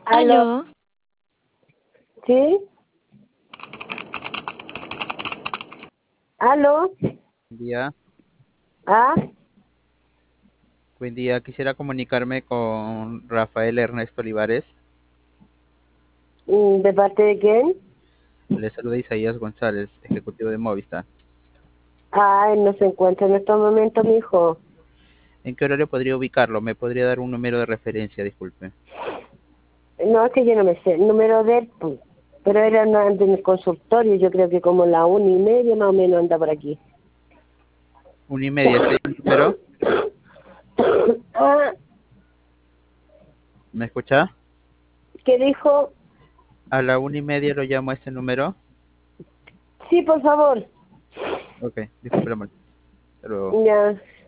¿Aló? Aló, ¿Sí? ¿Aló? Buen día, ¿Ah? buen día. Quisiera comunicarme con Rafael Ernesto Olivares. ¿De parte de quién? Le saluda Isaías González, ejecutivo de Movistar. Ah, él no se encuentra en estos momentos, mi hijo. ¿En qué horario podría ubicarlo? ¿Me podría dar un número de referencia? Disculpe. No, es que yo no me sé el número de él, pues. Pero él anda en el consultorio, yo creo que como la 1:30 más o menos anda por aquí. 1:30, ¿está ahí el número? Ah, ¿Me escucha? ¿qué dijo? A la 1:30 lo llamo a este número. Sí, por favor. Ok, disculpe la molestia. Hasta luego. Ya.